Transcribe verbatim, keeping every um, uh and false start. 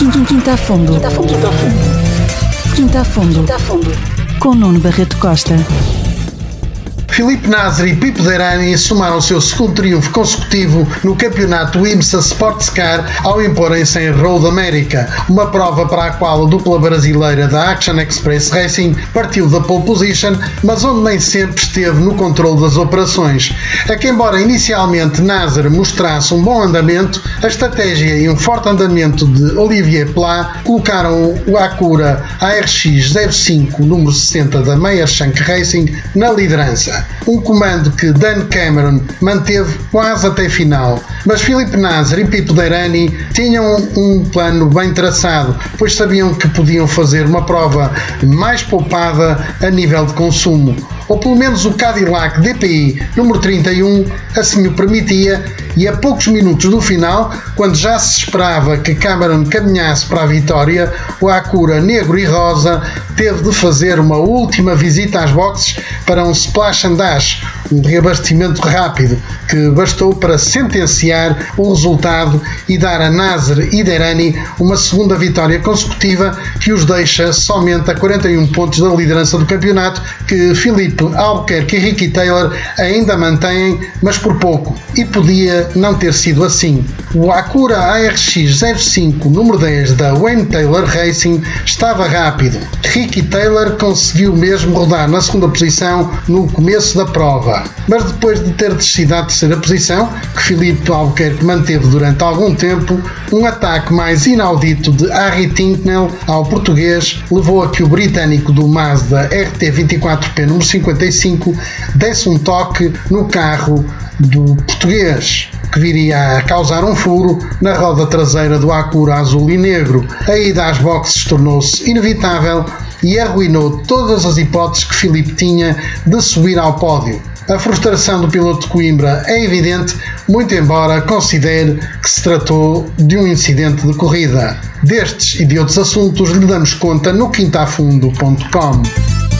Quinta a fundo. Quinta a fundo. Quinta a fundo. Quinta a fundo. Com Nuno Barreto Costa. Filipe Nasr e Pipo Derani somaram o seu segundo triunfo consecutivo no campeonato IMSA Sportscar ao imporem-se em Road America, uma prova para a qual a dupla brasileira da Action Express Racing partiu da pole position, mas onde nem sempre esteve no controle das operações. É que, embora inicialmente Nasr mostrasse um bom andamento, a estratégia e um forte andamento de Olivier Pla colocaram o Acura A R X zero cinco, número sessenta da Meyer Shank Racing, na liderança. Um comando que Dan Cameron manteve quase até final, mas Filipe Nasr e Pipo Derani tinham um plano bem traçado, pois sabiam que podiam fazer uma prova mais poupada a nível de consumo, ou pelo menos o Cadillac D P I número trinta e um assim o permitia, e a poucos minutos do final, quando já se esperava que Cameron caminhasse para a vitória, o Acura negro e rosa teve de fazer uma última visita às boxes para um splash and dash, um reabastecimento rápido que bastou para sentenciar o resultado e dar a Nasr e Derani uma segunda vitória consecutiva que os deixa somente a quarenta e um pontos da liderança do campeonato, que Filipe Albuquerque e Ricky Taylor ainda mantêm, mas por pouco, e podia não ter sido assim. O Acura A R X zero cinco, número dez da Wayne Taylor Racing, estava rápido. Ricky Taylor conseguiu mesmo rodar na segunda posição no começo da prova, mas depois de ter descido à terceira posição, que Filipe Albuquerque manteve durante algum tempo, um ataque mais inaudito de Harry Tincknell ao português levou a que o britânico do Mazda R T vinte e quatro P número cinquenta e cinco desse um toque no carro do português, que viria a causar um furo na roda traseira do Acura azul e negro. A ida às boxes tornou-se inevitável e arruinou todas as hipóteses que Filipe tinha de subir ao pódio. A frustração do piloto de Coimbra é evidente, muito embora considere que se tratou de um incidente de corrida. Destes e de outros assuntos lhe damos conta no quinta a fundo ponto com.